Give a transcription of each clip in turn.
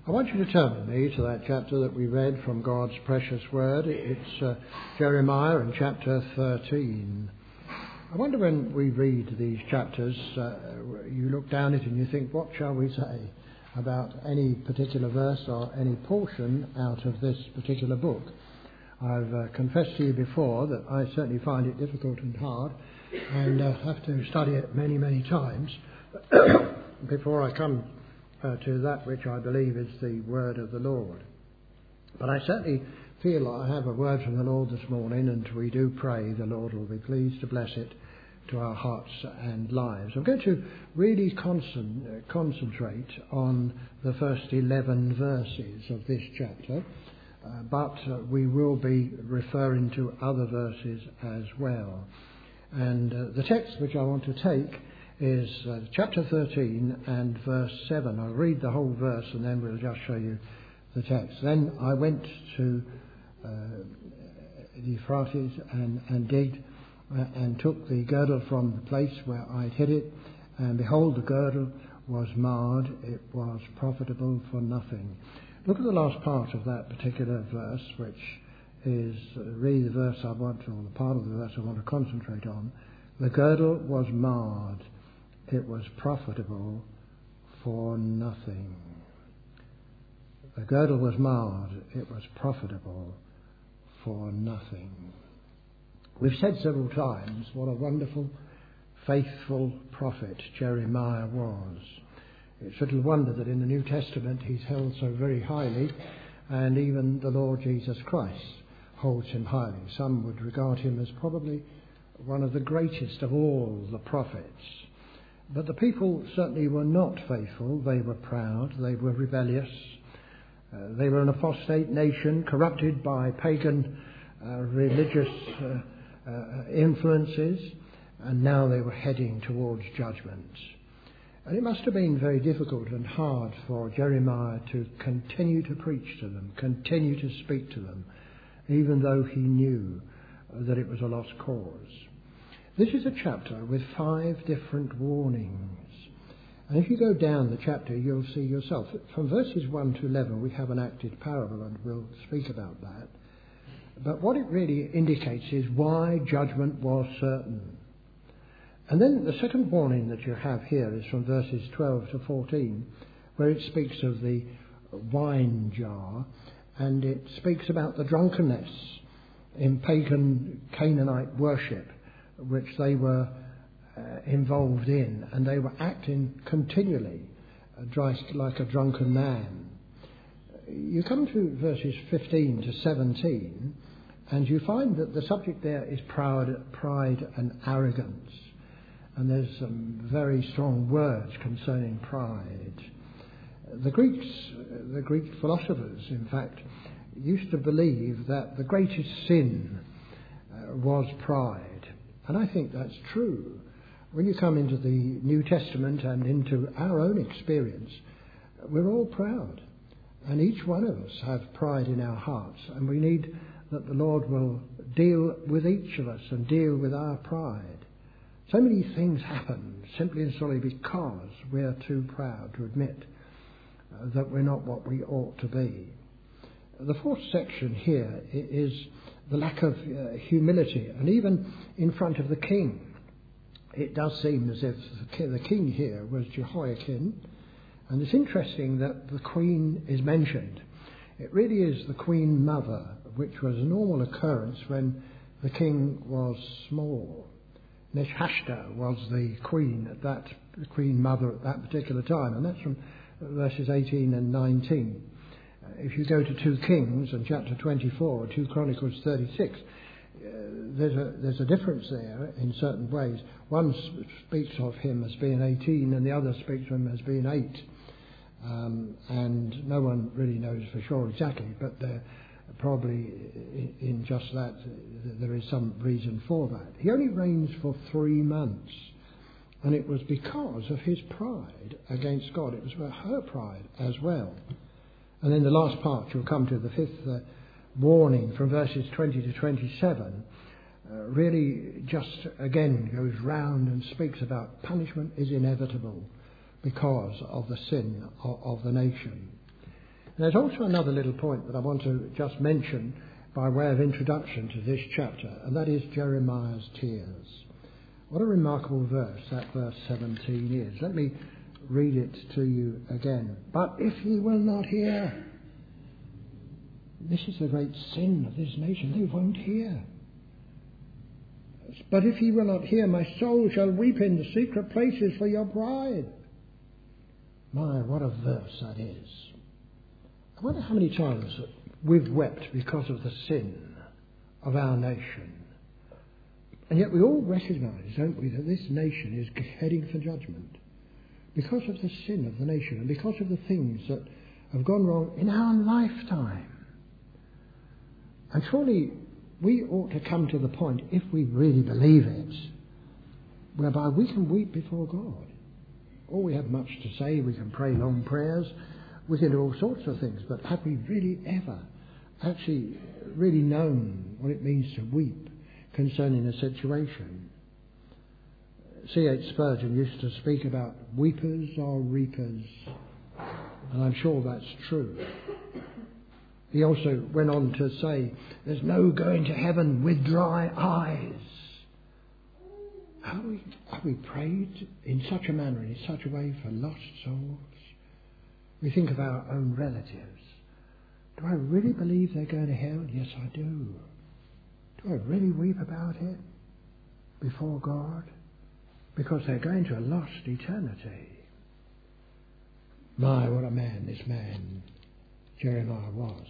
I want you to turn with me to that chapter that we read from God's precious word. It's Jeremiah in chapter 13. I wonder when we read these chapters, you look down it and you think, what shall we say about any particular verse or any portion out of this particular book? I've confessed to you before that I certainly find it difficult and hard and have to study it many, many times before I come to that which I believe is the word of the Lord. But I certainly feel I have a word from the Lord this morning, and we do pray the Lord will be pleased to bless it to our hearts and lives. I'm going to really concentrate on the first 11 verses of this chapter, but we will be referring to other verses as well. And the text which I want to take is chapter 13 and verse 7. I'll read the whole verse and then we'll just show you the text. Then I went to the Euphrates and digged and took the girdle from the place where I'd hid it, and behold, the girdle was marred, it was profitable for nothing. Look at the last part of that particular verse, which is really the verse I want, or the part of the verse I want to concentrate on. The girdle was marred, it was profitable for nothing. The girdle was marred, it was profitable for nothing. We've said several times what a wonderful, faithful prophet Jeremiah was. It's little wonder that in the New Testament he's held so very highly, and even the Lord Jesus Christ holds him highly. Some would regard him as probably one of the greatest of all the prophets. But the people certainly were not faithful. They were proud, they were rebellious, they were an apostate nation corrupted by pagan religious influences, and now they were heading towards judgment. And it must have been very difficult and hard for Jeremiah to continue to preach to them, continue to speak to them, even though he knew that it was a lost cause. This is a chapter with 5 different warnings. And if you go down the chapter, you'll see yourself. From verses 1 to 11, we have an acted parable, and we'll speak about that. But what it really indicates is why judgment was certain. And then the second warning that you have here is from verses 12 to 14, where it speaks of the wine jar, and it speaks about the drunkenness in pagan Canaanite worship, which they were involved in, and they were acting continually like a drunken man. You come to verses 15 to 17, and you find that the subject there is pride and arrogance. And there's some very strong words concerning pride. The Greek philosophers, in fact, used to believe that the greatest sin was pride. And I think that's true. When you come into the New Testament and into our own experience, we're all proud. And each one of us have pride in our hearts. And we need that the Lord will deal with each of us and deal with our pride. So many things happen simply and solely because we're too proud to admit that we're not what we ought to be. The fourth section here is the lack of humility, and even in front of the king. It does seem as if the king here was Jehoiakim, and it's interesting that the queen is mentioned. It really is the queen mother, which was a normal occurrence when the king was small. Neshashta was the queen mother at that particular time, and that's from verses 18 and 19. If you go to 2 Kings and chapter 24 or 2 Chronicles 36, there's a difference there in certain ways. One speaks of him as being 18 and the other speaks of him as being 8. And no one really knows for sure exactly, but probably in just that there is some reason for that. He only reigns for 3 months, and it was because of his pride against God. It was for her pride as well. And then the last part, you'll come to the 5th warning from verses 20 to 27, really just again goes round and speaks about punishment is inevitable because of the sin of the nation. There's also another little point that I want to just mention by way of introduction to this chapter, and that is Jeremiah's tears. What a remarkable verse that verse 17 is. Let me read it to you again. But if ye will not hear, this is the great sin of this nation, they won't hear. But if ye will not hear, my soul shall weep in the secret places for your pride. My, what a verse that is. I wonder how many times we've wept because of the sin of our nation. And yet we all recognise, don't we, that this nation is heading for judgment because of the sin of the nation and because of the things that have gone wrong in our lifetime. And surely we ought to come to the point, if we really believe it, whereby we can weep before God. Or we have much to say, we can pray long prayers, we can do all sorts of things, but have we really ever actually really known what it means to weep concerning a situation? C.H. Spurgeon used to speak about weepers are reapers, and I'm sure that's true. He also went on to say, there's no going to heaven with dry eyes. Have we prayed in such a manner, in such a way for lost souls? We think of our own relatives. Do I really believe they're going to hell? Yes, I do. Do I really weep about it before God? Because they're going to a lost eternity. My, what a man this man Jeremiah was.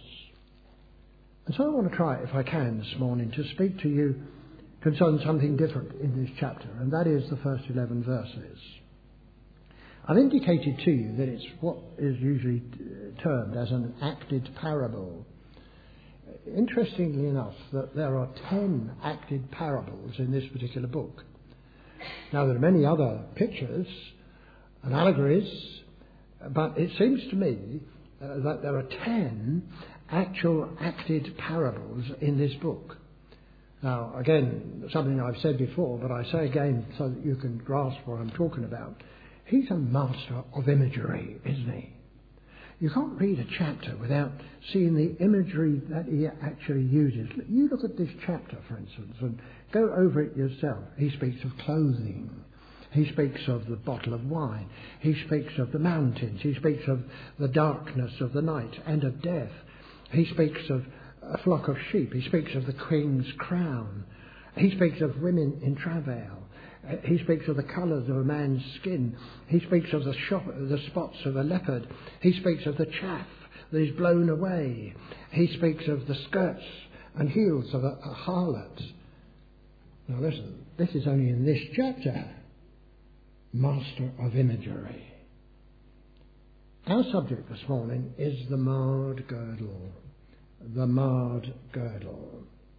And so I want to try, if I can this morning, to speak to you concerning something different in this chapter, and that is the first 11 verses. I've indicated to you that it's what is usually termed as an acted parable. Interestingly enough, that there are 10 acted parables in this particular book. Now, there are many other pictures and allegories, but it seems to me that there are 10 actual acted parables in this book. Now, again, something I've said before, but I say again so that you can grasp what I'm talking about. He's a master of imagery, isn't he? You can't read a chapter without seeing the imagery that he actually uses. You look at this chapter, for instance, and go over it yourself. He speaks of clothing. He speaks of the bottle of wine. He speaks of the mountains. He speaks of the darkness of the night and of death. He speaks of a flock of sheep. He speaks of the king's crown. He speaks of women in travail. He speaks of the colours of a man's skin. He speaks of the spots of a leopard. He speaks of the chaff that is blown away. He speaks of the skirts and heels of a harlot. Now listen, this is only in this chapter. Master of imagery. Our subject this morning is the marred girdle. The marred girdle.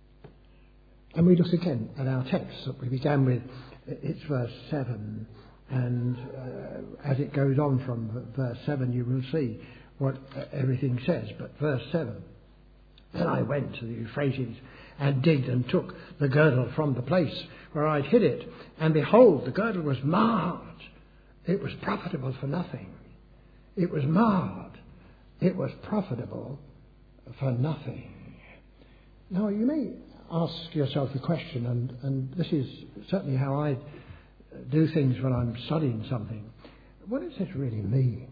And we look again at our text that we began with. It's verse 7, and as it goes on from verse 7 you will see what everything says. But verse 7, then I went to the Euphrates and digged and took the girdle from the place where I'd hid it, and behold, the girdle was marred. It was profitable for nothing. It was marred. It was profitable for nothing. Now you may ask yourself the question, and this is certainly how I do things when I'm studying something. What does this really mean?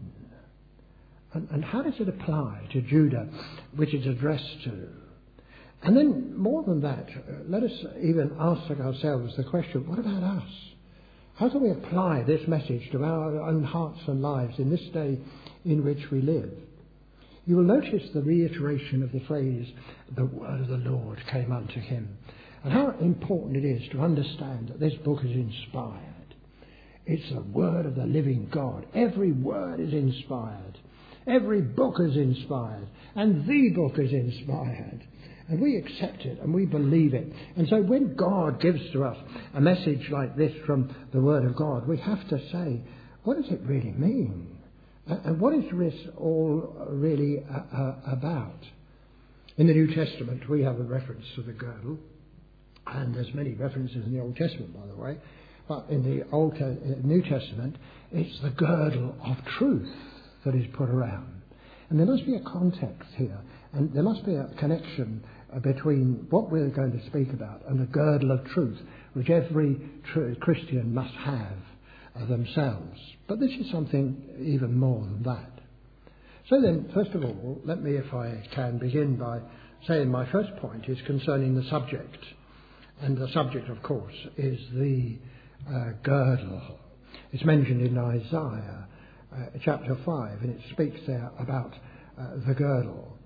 And how does it apply to Judah, which it's addressed to? And then, more than that, let us even ask ourselves the question, what about us? How can we apply this message to our own hearts and lives in this day in which we live? You will notice the reiteration of the phrase, the word of the Lord came unto him. And how important it is to understand that this book is inspired. It's the word of the living God. Every word is inspired. Every book is inspired. And the book is inspired. And we accept it and we believe it. And so when God gives to us a message like this from the Word of God, we have to say, what does it really mean? And what is this all really about? In the New Testament, we have a reference to the girdle. And there's many references in the Old Testament, by the way. But in the New Testament, it's the girdle of truth that is put around. And there must be a context here, and there must be a connection between what we're going to speak about and the girdle of truth, which every Christian must have themselves. But this is something even more than that. So then, first of all, let me, if I can, begin by saying my first point is concerning the subject. And the subject, of course, is the girdle. It's mentioned in Isaiah chapter 5, and it speaks there about the girdle.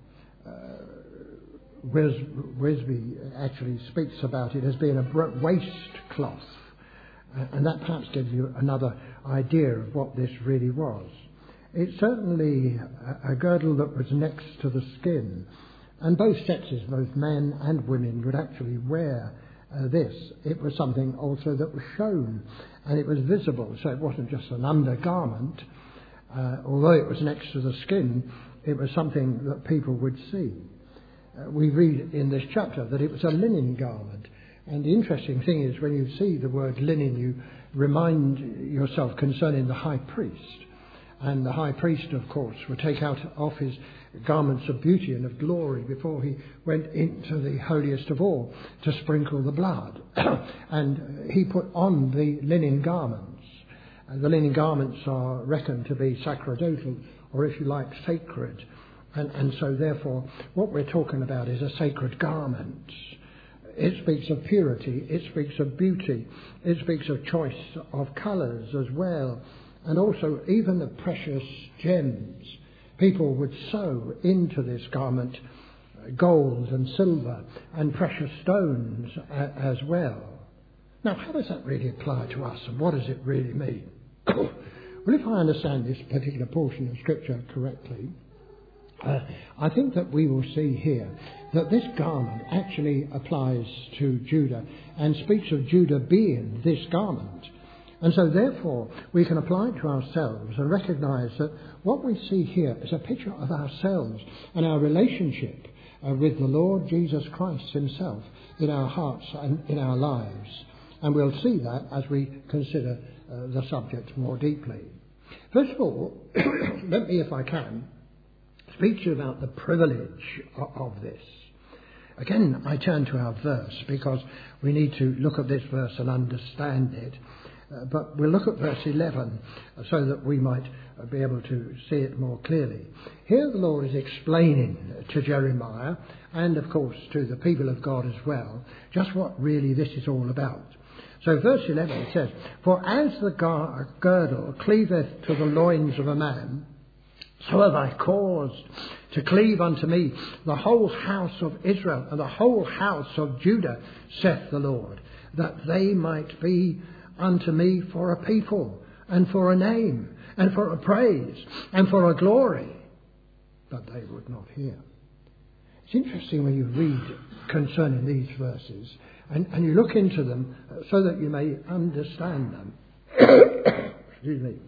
Wisby actually speaks about it as being a waistcloth, and that perhaps gives you another idea of what this really was. It's certainly a girdle that was next to the skin, and both sexes, both men and women, would actually wear this. It was something also that was shown, and it was visible, so it wasn't just an undergarment. Although it was next to the skin, it was something that people would see. We read in this chapter that it was a linen garment. And the interesting thing is, when you see the word linen, you remind yourself concerning the high priest. And the high priest, of course, would take out off his garments of beauty and of glory before he went into the holiest of all to sprinkle the blood. And he put on the linen garments. And the linen garments are reckoned to be sacerdotal, or if you like, sacred. And so therefore, what we're talking about is a sacred garment. It speaks of purity, it speaks of beauty, it speaks of choice of colours as well, and also even the precious gems. People would sew into this garment gold and silver and precious stones as well. Now, how does that really apply to us, and what does it really mean? Well, if I understand this particular portion of Scripture correctly, I think that we will see here that this garment actually applies to Judah and speaks of Judah being this garment. And so therefore we can apply it to ourselves and recognise that what we see here is a picture of ourselves and our relationship with the Lord Jesus Christ himself in our hearts and in our lives. And we'll see that as we consider the subject more deeply. First of all, let me, if I can, speak to you about the privilege of this. Again, I turn to our verse because we need to look at this verse and understand it. But we'll look at verse 11 so that we might be able to see it more clearly. Here the Lord is explaining to Jeremiah and, of course, to the people of God as well, just what really this is all about. So verse 11 says, "For as the girdle cleaveth to the loins of a man, so have I caused to cleave unto me the whole house of Israel and the whole house of Judah, saith the Lord, that they might be unto me for a people, and for a name, and for a praise, and for a glory." But they would not hear. It's interesting when you read concerning these verses, and you look into them so that you may understand them. Excuse me.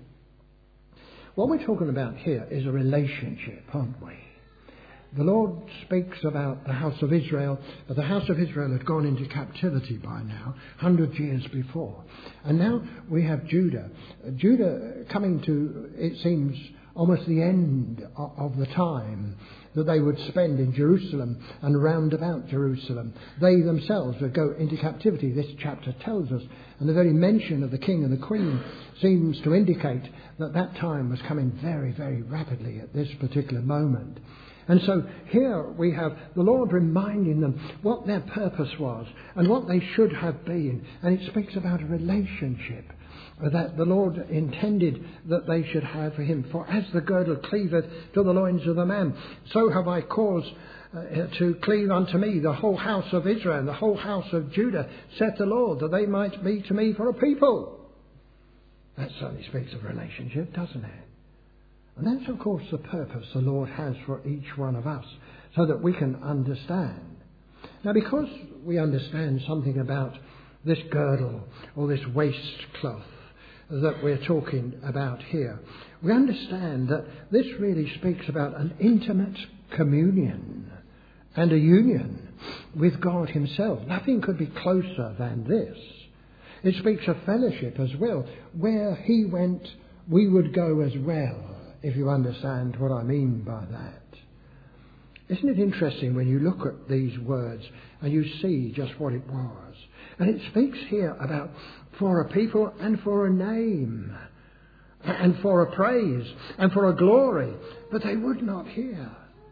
What we're talking about here is a relationship, aren't we? The Lord speaks about the house of Israel. The house of Israel had gone into captivity by now, 100 years before. And now we have Judah. Judah coming to, it seems, almost the end of the time that they would spend in Jerusalem and round about Jerusalem. They themselves would go into captivity, this chapter tells us. And the very mention of the king and the queen seems to indicate that that time was coming very, very rapidly at this particular moment. And so here we have the Lord reminding them what their purpose was and what they should have been. And it speaks about a relationship that the Lord intended that they should have for him. For as the girdle cleaveth to the loins of the man, so have I caused to cleave unto me the whole house of Israel and the whole house of Judah, saith the Lord, that they might be to me for a people. That certainly speaks of relationship, doesn't it? And that's, of course, the purpose the Lord has for each one of us, so that we can understand. Now, because we understand something about this girdle or this waistcloth that we're talking about here, we understand that this really speaks about an intimate communion and a union with God himself. Nothing could be closer than this. It speaks of fellowship as well. Where he went, we would go as well. if you understand what I mean by that. Isn't it interesting when you look at these words and you see just what it was? And it speaks here about for a people and for a name and for a praise and for a glory, but they would not hear.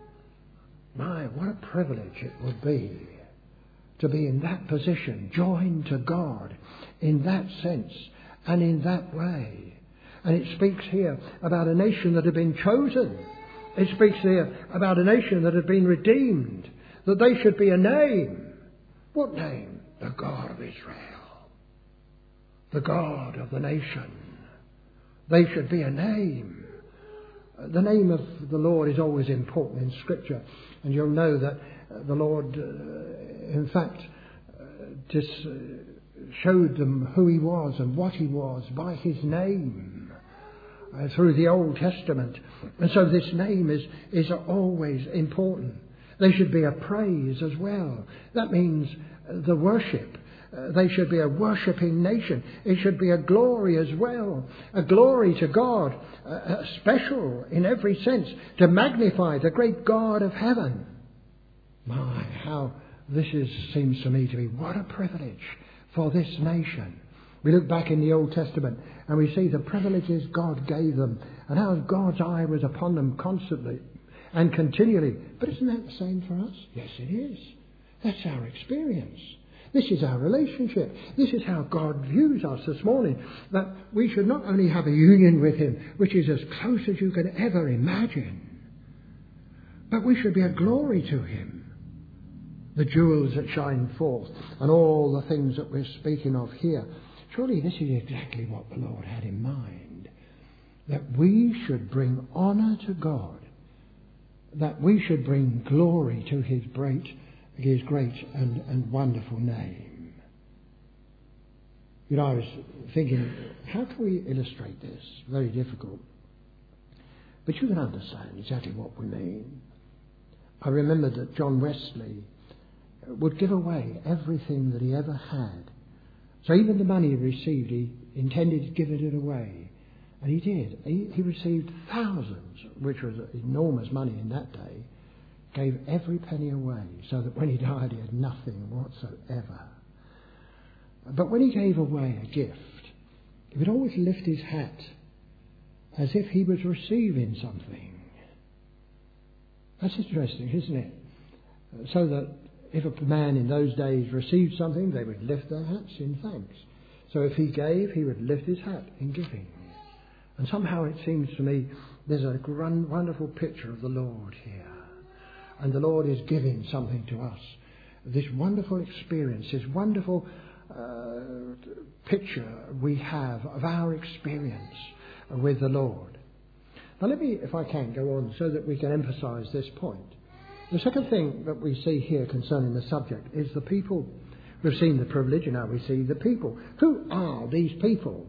My, what a privilege it would be to be in that position, joined to God in that sense and in that way. And it speaks here about a nation that had been chosen. It speaks here about a nation that had been redeemed, that they should be a name. What name? The God of Israel. The God of the nation. They should be a name. The name of the Lord is always important in Scripture. And you'll know that the Lord, in fact, just showed them who he was and what he was by his name through the Old Testament. And so this name is always important. They should be a praise as well. That means the worship. They should be a worshipping nation. It should be a glory as well. A glory to God, special in every sense, to magnify the great God of heaven. My, how this seems to me to be what a privilege for this nation. We look back in the Old Testament and we see the privileges God gave them and how God's eye was upon them constantly and continually. But isn't that the same for us? Yes, it is. That's our experience. This is our relationship. This is how God views us this morning. That we should not only have a union with him, which is as close as you can ever imagine, but we should be a glory to him. The jewels that shine forth and all the things that we're speaking of here. Surely this is exactly what the Lord had in mind. That we should bring honour to God. That we should bring glory to his great and wonderful name. You know, I was thinking, how can we illustrate this? Very difficult. But you can understand exactly what we mean. I remember that John Wesley would give away everything that he ever had. So even the money he received, he intended to give it away. And he did. He received thousands, which was enormous money in that day, gave every penny away, so that when he died he had nothing whatsoever. But when he gave away a gift, he would always lift his hat as if he was receiving something. That's interesting, isn't it? So that if a man in those days received something, they would lift their hats in thanks. So if he gave, he would lift his hat in giving. And somehow it seems to me there's a wonderful picture of the Lord here. And the Lord is giving something to us. This wonderful experience, this wonderful picture we have of our experience with the Lord. Now let me, if I can, go on so that we can emphasise this point. The second thing that we see here concerning the subject is the people. We've seen the privilege and now we see the people. Who are these people?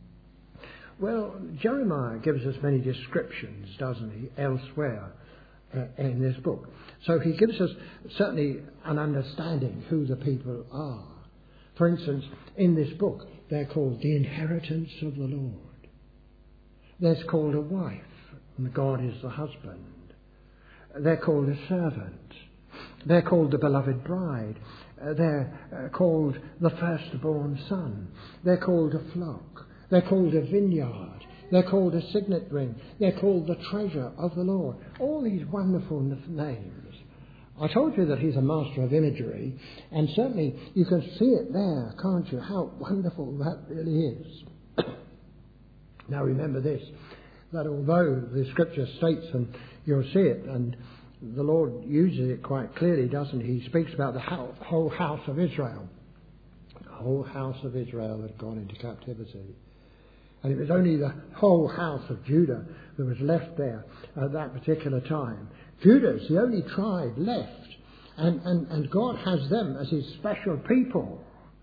Well, Jeremiah gives us many descriptions, doesn't he, elsewhere in this book. So he gives us certainly an understanding who the people are. For instance, in this book, they're called the inheritance of the Lord. There's called a wife, and God is the husband. They're called a servant. They're called the beloved bride. They're called the firstborn son. They're called a flock. They're called a vineyard. They're called a signet ring. They're called the treasure of the Lord. All these wonderful names. I told you that he's a master of imagery, and certainly you can see it there, can't you? How wonderful that really is. Now remember this, that although the scripture states, and you'll see it, and the Lord uses it quite clearly, doesn't he? He speaks about the whole house of Israel. The whole house of Israel had gone into captivity. And it was only the whole house of Judah that was left there at that particular time. Judah's the only tribe left. And God has them as his special people.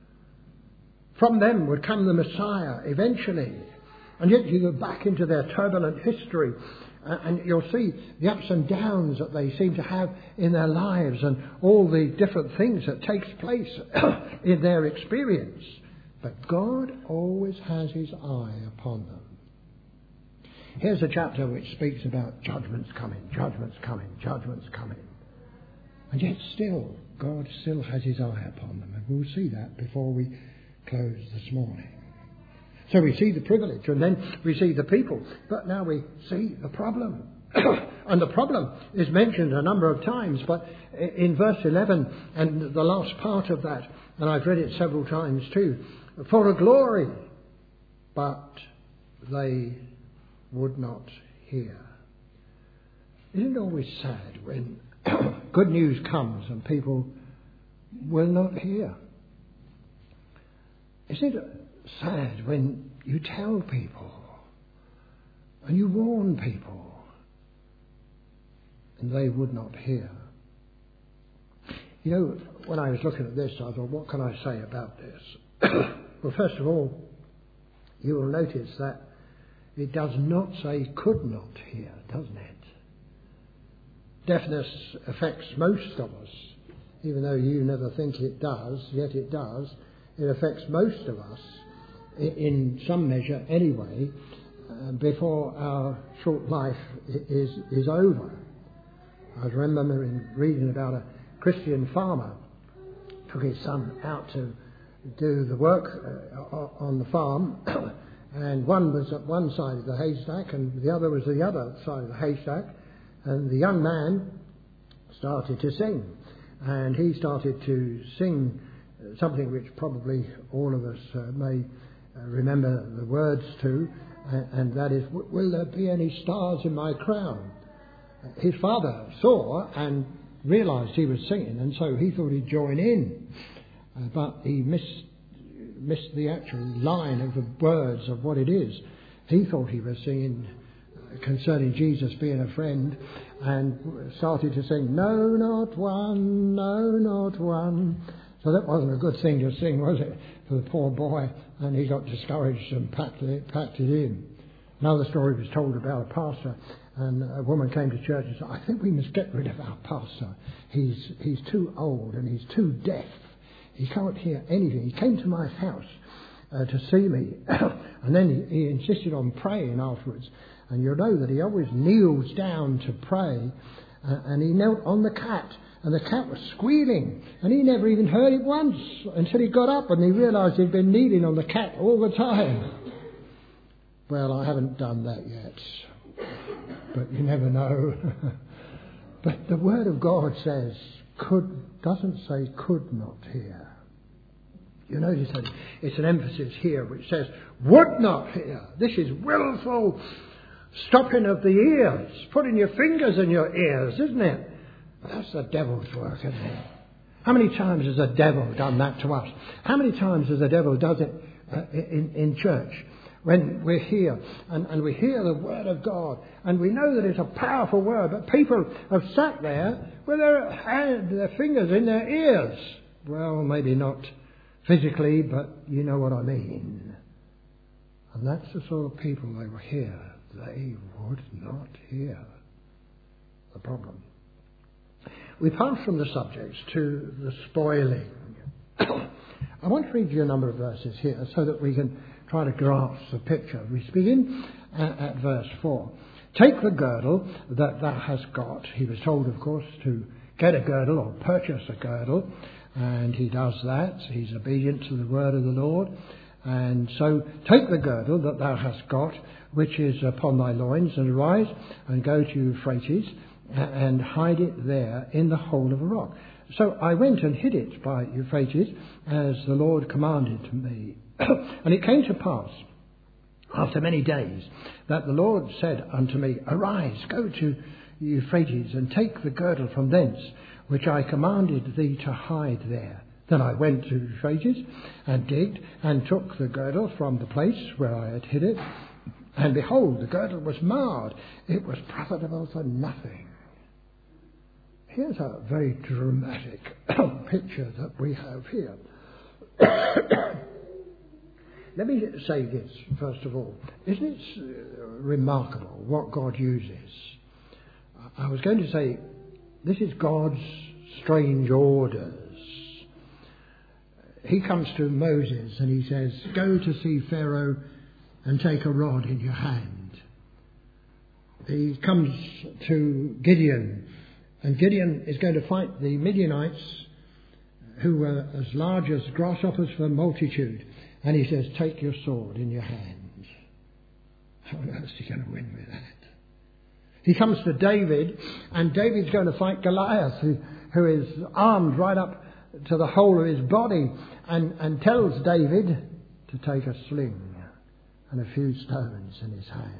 From them would come the Messiah eventually. And yet you go back into their turbulent history and you'll see the ups and downs that they seem to have in their lives and all the different things that takes place in their experience. But God always has his eye upon them. Here's a chapter which speaks about judgment's coming, judgment's coming, judgment's coming. And yet still, God still has his eye upon them. And we'll see that before we close this morning. So we see the privilege and then we see the people. But now we see the problem. And the problem is mentioned a number of times. But in verse 11 and the last part of that, and I've read it several times too, for a glory, but they would not hear. Isn't it always sad when good news comes and people will not hear? Isn't it sad when you tell people and you warn people and they would not hear? You know, when I was looking at this, I thought, what can I say about this? Well, first of all, you will notice that it does not say could not hear, doesn't it? Deafness affects most of us, even though you never think it does, yet it does. It affects most of us, in some measure anyway, before our short life is over. I remember reading about a Christian farmer took his son out to do the work on the farm, and one was at one side of the haystack and the other was the other side of the haystack, and the young man started to sing, and he started to sing something which probably all of us may remember the words to, and that is, will there be any stars in my crown? His father saw and realised he was singing, and so he thought he'd join in, but he missed the actual line of the words of what it is. He thought he was singing concerning Jesus being a friend, and started to sing, no, not one, no, not one. So that wasn't a good thing to sing, was it, for the poor boy, and he got discouraged and packed it in. Another story was told about a pastor, and a woman came to church and said, I think we must get rid of our pastor. He's too old and he's too deaf. He can't hear anything. He came to my house to see me, and then he insisted on praying afterwards. And you'll know that he always kneels down to pray, and he knelt on the cat, and the cat was squealing, and he never even heard it once until he got up and he realised he'd been kneeling on the cat all the time. Well, I haven't done that yet, but you never know. But the Word of God says, doesn't say could not hear. You notice that it's an emphasis here which says would not hear. This is willful stopping of the ears, putting your fingers in your ears, isn't it? That's the devil's work, isn't it? How many times has the devil done that to us? How many times has the devil done it in church? When we're here and we hear the Word of God and we know that it's a powerful word, but people have sat there with their fingers in their ears. Well, maybe not physically, but you know what I mean. And that's the sort of people they were here. They would not hear. The problem. We pass from the subjects to the spoiling. I want to read you a number of verses here so that we can try to grasp the picture. We begin at verse 4. Take the girdle that thou hast got. He was told, of course, to get a girdle or purchase a girdle, and he does that. He's obedient to the word of the Lord. And so take the girdle that thou hast got, which is upon thy loins, and arise and go to Euphrates and hide it there in the hole of a rock. So I went and hid it by Euphrates as the Lord commanded me. And it came to pass, after many days, that the Lord said unto me, Arise, go to Euphrates, and take the girdle from thence, which I commanded thee to hide there. Then I went to Euphrates, and digged, and took the girdle from the place where I had hid it. And behold, the girdle was marred. It was profitable for nothing. Here's a very dramatic picture that we have here. Let me say this, first of all. Isn't it remarkable what God uses? I was going to say, this is God's strange orders. He comes to Moses and he says, go to see Pharaoh and take a rod in your hand. he comes to Gideon, and Gideon is going to fight the Midianites, who were as large as grasshoppers for multitude. And he says, take your sword in your hand. How on earth is he going to win with that? He comes to David, and David's going to fight Goliath, who is armed right up to the whole of his body, and tells David to take a sling and a few stones in his hand.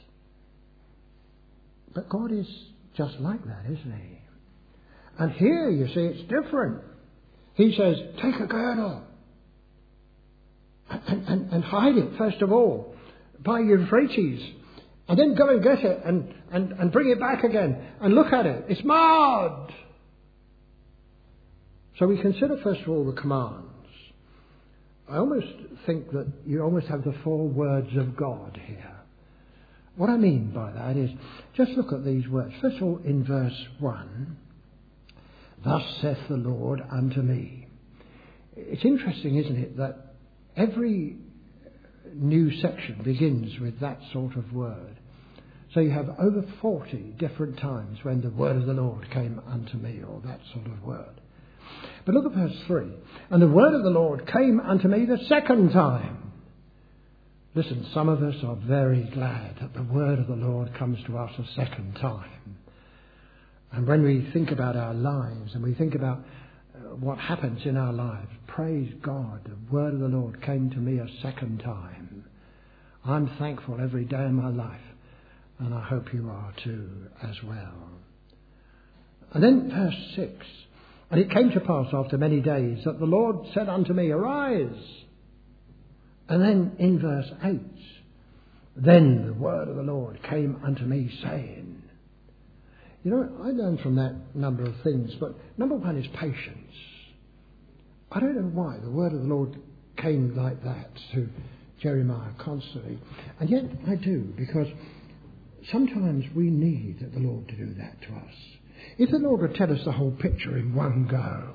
But God is just like that, isn't he? And here, you see, it's different. He says, take a girdle and hide it, first of all, by Euphrates. And then go and get it and bring it back again and look at it. It's mud. So we consider, first of all, the commands. I almost think that you almost have the 4 words of God here. What I mean by that is, just look at these words. First of all, in verse 1, thus saith the Lord unto me. It's interesting, isn't it, that every new section begins with that sort of word. So you have over 40 different times when the word of the Lord came unto me, or that sort of word. But look at verse 3. And the word of the Lord came unto me the second time. Listen, some of us are very glad that the word of the Lord comes to us a second time. And when we think about our lives and we think about what happens in our lives, praise God, the word of the Lord came to me a second time. I'm thankful every day of my life, and I hope you are too as well. And then verse 6, and it came to pass after many days that the Lord said unto me, arise. And then in verse 8, then the word of the Lord came unto me, saying. You know, I learned from that number of things, but number one is patience. I don't know why the word of the Lord came like that to Jeremiah constantly. And yet I do, because sometimes we need the Lord to do that to us. If the Lord would tell us the whole picture in one go,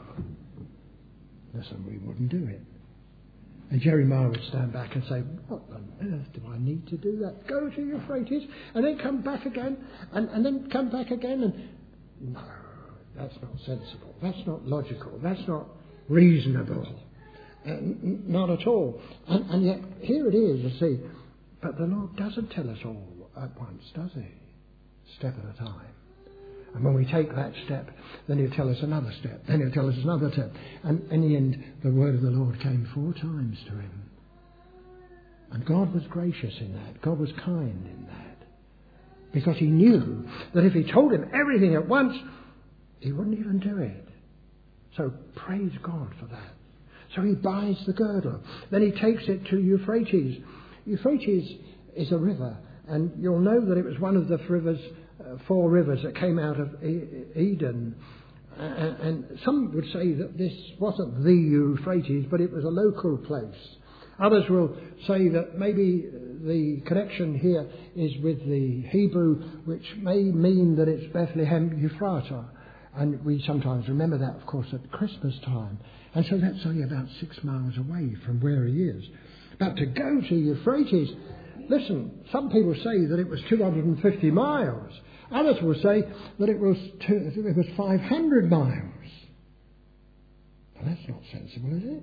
listen, we wouldn't do it. And Jeremiah would stand back and say, what on earth do I need to do that? Go to Euphrates and then come back again and then come back again. And no, that's not sensible. That's not logical. That's not reasonable. Not at all. And yet here it is, you see. But the Lord doesn't tell us all at once, does he? Step at a time. And when we take that step, then he'll tell us another step. Then he'll tell us another step. And in the end, the word of the Lord came 4 times to him. And God was gracious in that. God was kind in that. Because he knew that if he told him everything at once, he wouldn't even do it. So praise God for that. So he buys the girdle. Then he takes it to Euphrates. Euphrates is a river. And you'll know that it was one of the rivers, 4 rivers that came out of Eden. And some would say that this wasn't the Euphrates, but it was a local place. Others will say that maybe the connection here is with the Hebrew, which may mean that it's Bethlehem Ephrata. And we sometimes remember that, of course, at Christmas time. And so that's only about 6 miles away from where he is. But to go to Euphrates, listen, some people say that it was 250 miles. Others will say that it was 500 miles. Well, that's not sensible, is it?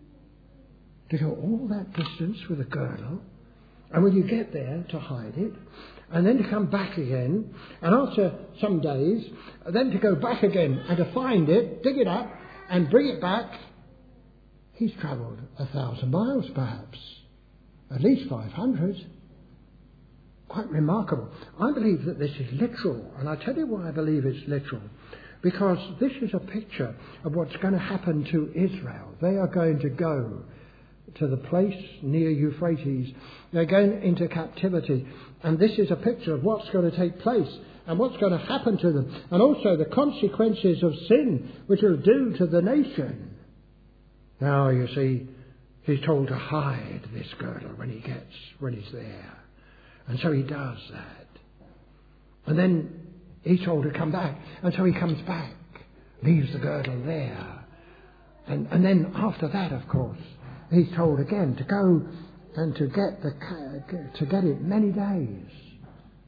To go all that distance with a girdle, and when you get there, to hide it, and then to come back again, and after some days, then to go back again and to find it, dig it up, and bring it back. He's travelled 1,000 miles, perhaps. At least 500. Quite remarkable. I believe that this is literal, and I'll tell you why I believe it's literal. Because this is a picture of what's going to happen to Israel. They are going to go to the place near Euphrates. They're going into captivity. And this is a picture of what's going to take place and what's going to happen to them. And also the consequences of sin which will do to the nation. Now, you see, he's told to hide this girdle when he's there. And so he does that. And then he's told to come back. And so he comes back, leaves the girdle there. And then after that, of course, he's told again to go and to get it many days.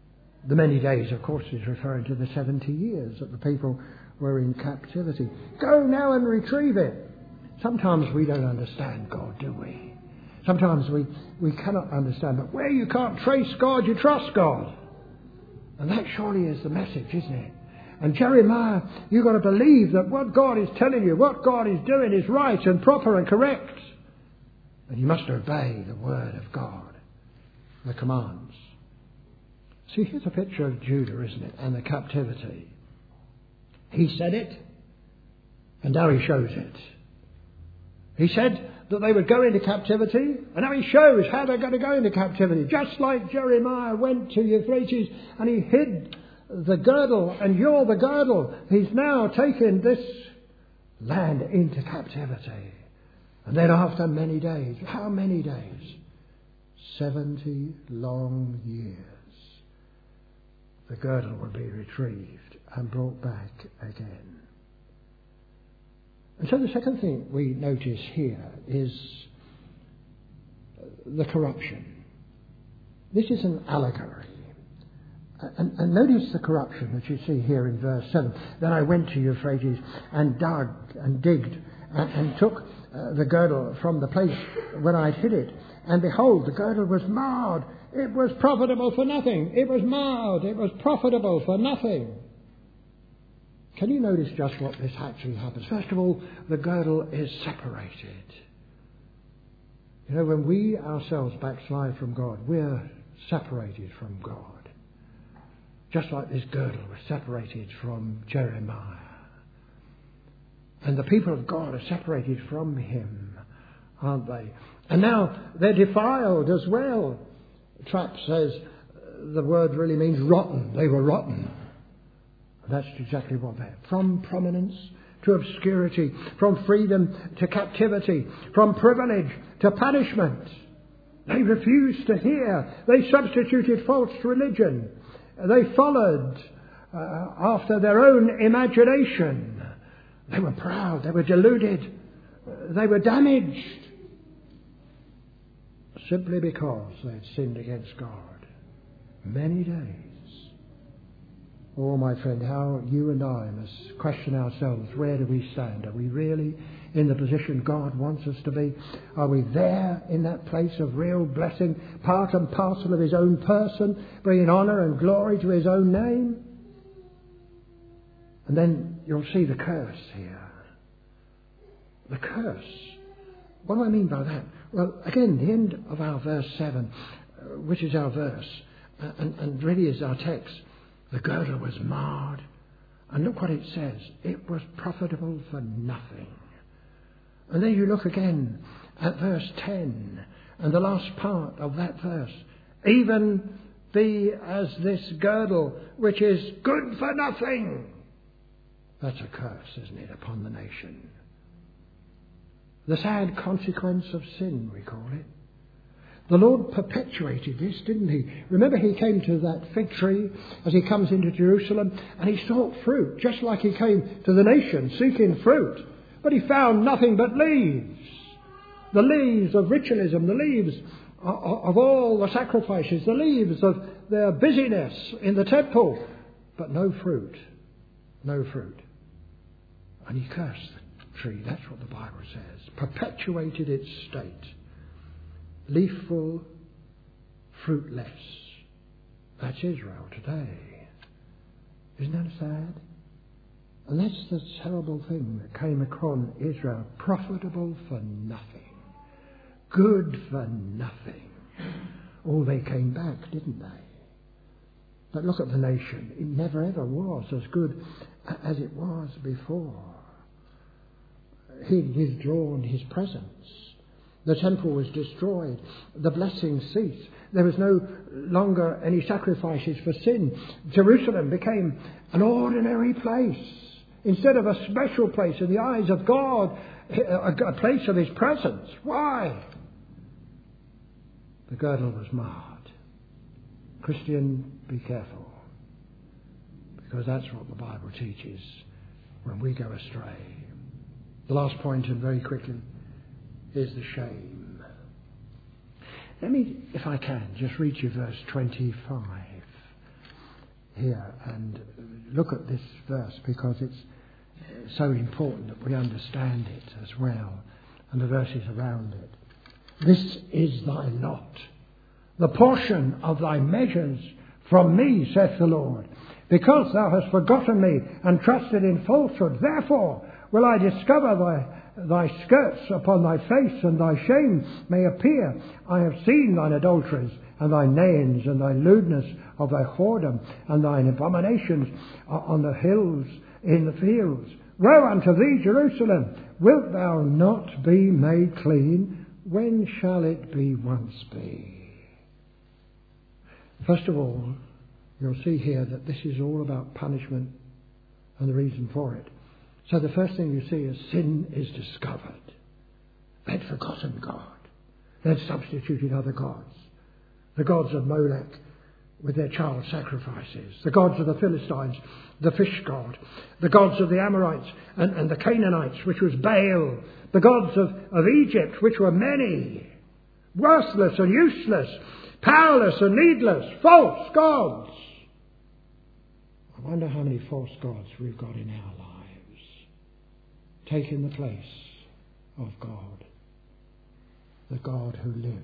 The many days, of course, is referring to the 70 years that the people were in captivity. Go now and retrieve it. Sometimes we don't understand God, do we? Sometimes we cannot understand. But where you can't trace God, you trust God. And that surely is the message, isn't it? And Jeremiah, you've got to believe that what God is telling you, what God is doing is right and proper and correct. And you must obey the word of God, the commands. See, here's a picture of Judah, isn't it? And the captivity. He said it, and now he shows it. He said that they would go into captivity, and now he shows how they're going to go into captivity. Just like Jeremiah went to Euphrates and he hid the girdle, and you're the girdle. He's now taken this land into captivity. And then after many days, how many days? 70 long years. The girdle will be retrieved and brought back again. And so the second thing we notice here is the corruption. This is an allegory. And notice the corruption that you see here in verse 7. Then I went to Euphrates and dug and digged and took the girdle from the place where I'd hid it. And behold, the girdle was marred. It was profitable for nothing. It was marred. It was profitable for nothing. Can you notice just what this actually happens? First of all, the girdle is separated. You know, when we ourselves backslide from God, we're separated from God. Just like this girdle was separated from Jeremiah. And the people of God are separated from him, aren't they? And now they're defiled as well. Trapp says the word really means rotten. They were rotten. That's exactly what they're. From prominence to obscurity, from freedom to captivity, from privilege to punishment. They refused to hear. They substituted false religion. They followed after their own imagination. They were proud. They were deluded. They were damaged. Simply because they had sinned against God. Many days. Oh, my friend, how you and I must question ourselves. Where do we stand? Are we really in the position God wants us to be? Are we there in that place of real blessing, part and parcel of his own person, bringing honour and glory to his own name? And then you'll see the curse here. The curse. What do I mean by that? Well, again, the end of our verse 7, which is our verse, and really is our text. The girdle was marred. And look what it says. It was profitable for nothing. And then you look again at verse 10 and the last part of that verse. Even be as this girdle, which is good for nothing. That's a curse, isn't it, upon the nation? The sad consequence of sin, we call it. The Lord perpetuated this, didn't he? Remember, he came to that fig tree as he comes into Jerusalem, and he sought fruit, just like he came to the nation seeking fruit. But he found nothing but leaves. The leaves of ritualism, the leaves of all the sacrifices, the leaves of their busyness in the temple. But no fruit. No fruit. And he cursed the tree. That's what the Bible says. Perpetuated its state. Leafful, fruitless. That's Israel today. Isn't that sad? And that's the terrible thing that came upon Israel. Profitable for nothing. Good for nothing. Oh, they came back, didn't they? But look at the nation. It never ever was as good as it was before. He'd withdrawn his presence. The temple was destroyed. The blessings ceased. There was no longer any sacrifices for sin. Jerusalem became an ordinary place instead of a special place in the eyes of God, a place of his presence. Why? The girdle was marred. Christian, be careful, because that's what the Bible teaches when we go astray. The last point, and very quickly, is the shame. Let me, if I can, just read you verse 25. here and look at this verse, because it's so important that we understand it as well, and the verses around it. This is thy lot, the portion of thy measures from me, saith the Lord. Because thou hast forgotten me and trusted in falsehood, therefore will I discover thy skirts upon thy face, and thy shame may appear. I have seen thine adulteries, and thy naions, and thy lewdness of thy whoredom, and thine abominations on the hills in the fields. Woe unto thee, Jerusalem! Wilt thou not be made clean? When shall it be once be? First of all, you'll see here that this is all about punishment and the reason for it. So the first thing you see is sin is discovered. They'd forgotten God. They'd substituted other gods. The gods of Molech with their child sacrifices. The gods of the Philistines, the fish god. The gods of the Amorites and the Canaanites, which was Baal. The gods of Egypt, which were many. Worthless and useless. Powerless and needless. False gods. I wonder how many false gods we've got in our lives, taking the place of God, the God who lives.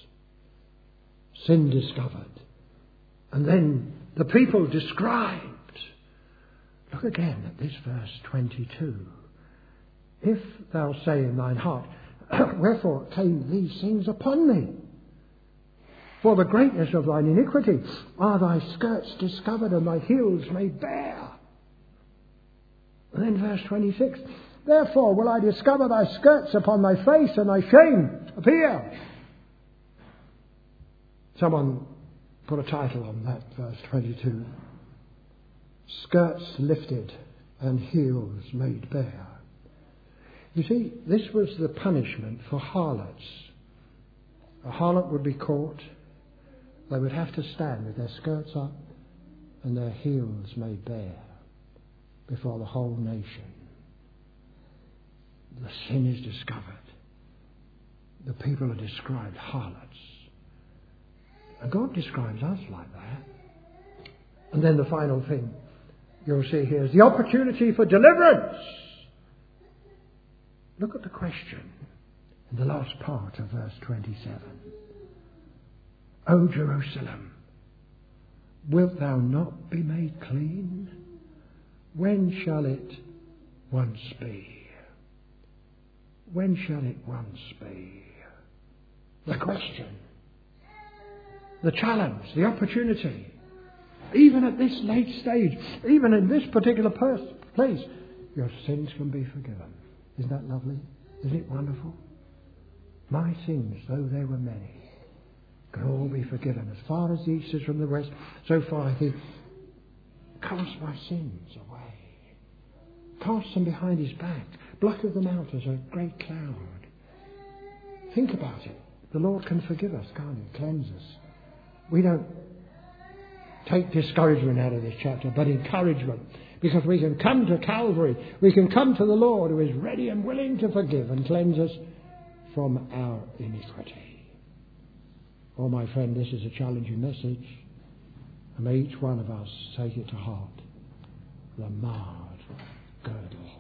Sin discovered. And then the people described. Look again at this verse 22. If thou say in thine heart, wherefore came these things upon me? For the greatness of thine iniquity are thy skirts discovered, and thy heels made bare. And then verse 26. Therefore will I discover thy skirts upon thy face, and thy shame appear. Someone put a title on that, verse 22. Skirts lifted and heels made bare. You see, this was the punishment for harlots. A harlot would be caught. They would have to stand with their skirts up and their heels made bare before the whole nation. The sin is discovered. The people are described harlots. And God describes us like that. And then the final thing you'll see here is the opportunity for deliverance. Look at the question in the last part of verse 27. O Jerusalem, wilt thou not be made clean? When shall it once be? When shall it once be? The question, the challenge, the opportunity. Even at this late stage, even in this particular place, your sins can be forgiven. Isn't that lovely? Isn't it wonderful? My sins, though they were many, can all be forgiven. As far as the east is from the west, so far he cast my sins away. Cast them behind his back. Blotted them out as a great cloud. Think about it. The Lord can forgive us, can't he? Cleanse us. We don't take discouragement out of this chapter, but encouragement. Because we can come to Calvary. We can come to the Lord, who is ready and willing to forgive and cleanse us from our iniquity. Oh, my friend, this is a challenging message. And may each one of us take it to heart. The marred girdle.